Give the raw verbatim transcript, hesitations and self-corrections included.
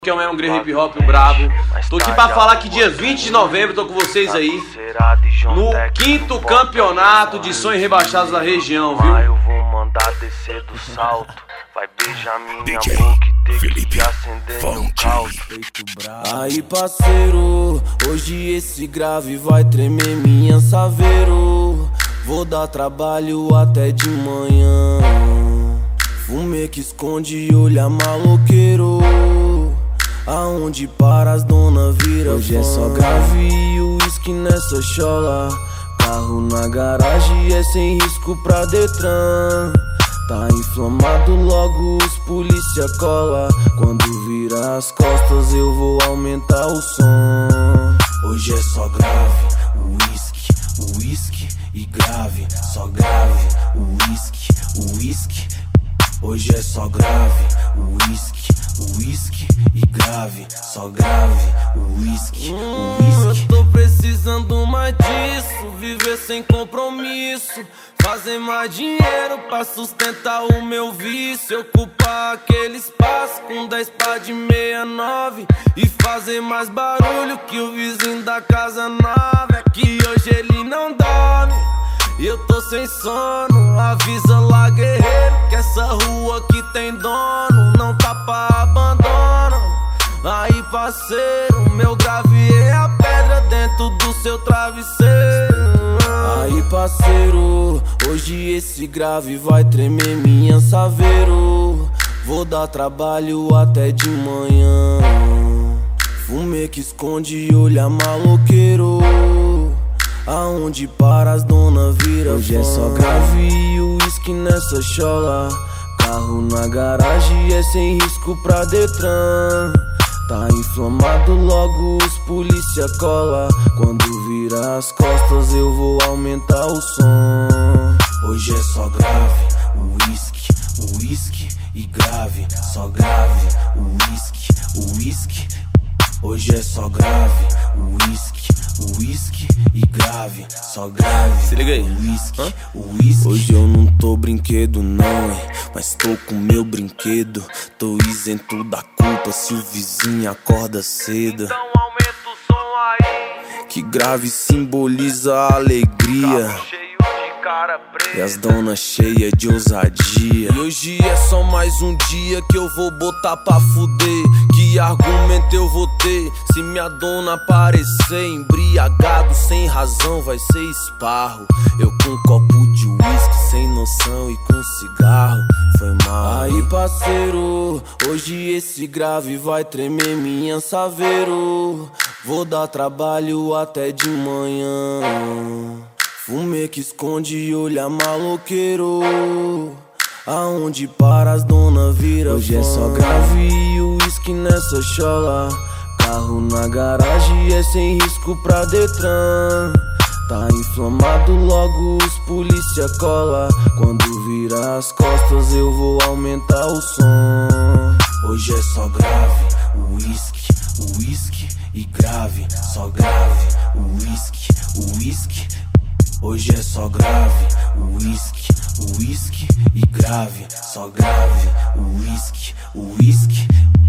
Que é um Grey Hip Hop brabo. Tô aqui pra falar que dia vinte de novembro tô com vocês aí no quinto campeonato de sonhos rebaixados da região, viu? Eu vou mandar descer do salto, vai beijar minha boca e ter que acender meu caldo. Aí parceiro, hoje esse grave vai tremer minha saveiro. Vou dar trabalho até de manhã. Fumê que esconde olha maloqueiro. Aonde para as dona vira hoje é só grave e uísque nessa chola. Carro na garagem é sem risco pra Detran. Tá inflamado, logo os polícia cola. Quando vira as costas eu vou aumentar o som. Hoje é só grave, uísque, uísque e grave. Só grave, uísque, uísque. Hoje é só grave, uísque, uísque e grave. Só grave, uísque, uísque. Eu tô precisando mais disso, viver sem compromisso. Fazer mais dinheiro pra sustentar o meu vício. Ocupar aquele espaço com dez pá de sessenta e nove e fazer mais barulho que o vizinho da casa nova. É que hoje ele não dorme e eu tô sem sono. Avisa lá, guerreiro, que essa rua aqui tem dono. Não tá pra abandono. Aí parceiro, meu grave é a pedra dentro do seu travesseiro. Aí parceiro, hoje esse grave vai tremer minha saveiro. Vou dar trabalho até de manhã. Fumê que esconde olha maloqueiro. Aonde para as dona vira hoje é só grave e uísque nessa chola. Carro na garagem é sem risco pra Detran. Tá inflamado, logo os polícia cola. Quando vira as costas eu vou aumentar o som. Hoje é só grave, uísque, uísque e grave. Só grave, uísque, uísque. Hoje é só grave, uísque, uísque e grave. Só grave, se liga aí, uísque, uísque. Hoje eu não tô brinquedo não, hein, mas tô com meu brinquedo. Tô isento da culpa se o vizinho acorda cedo. Então aumenta o som aí, que grave simboliza a alegria. carro cheio de cara preta. E as donas cheias de ousadia. E hoje é só mais um dia que eu vou botar pra fuder. Que argumento eu vou ter se minha dona aparecer embriagado sem razão? Vai ser esparro. Eu com um copo de uísque sem noção e com cigarro. Foi mal. Aí parceiro, hoje esse grave vai tremer minha saveiro. Vou dar trabalho até de manhã. Fumê que esconde olha maloqueiro. Aonde para as dona vira hoje é só grave e uísque nessa chola. Carro na garagem é sem risco pra Detran. Tá inflamado, logo os polícia cola. Quando vira as costas eu vou aumentar o som. Hoje é só grave, uísque, uísque e grave. Só grave, uísque, uísque. Hoje é só grave, uísque, uísque e grave. Só grave, uísque, uísque.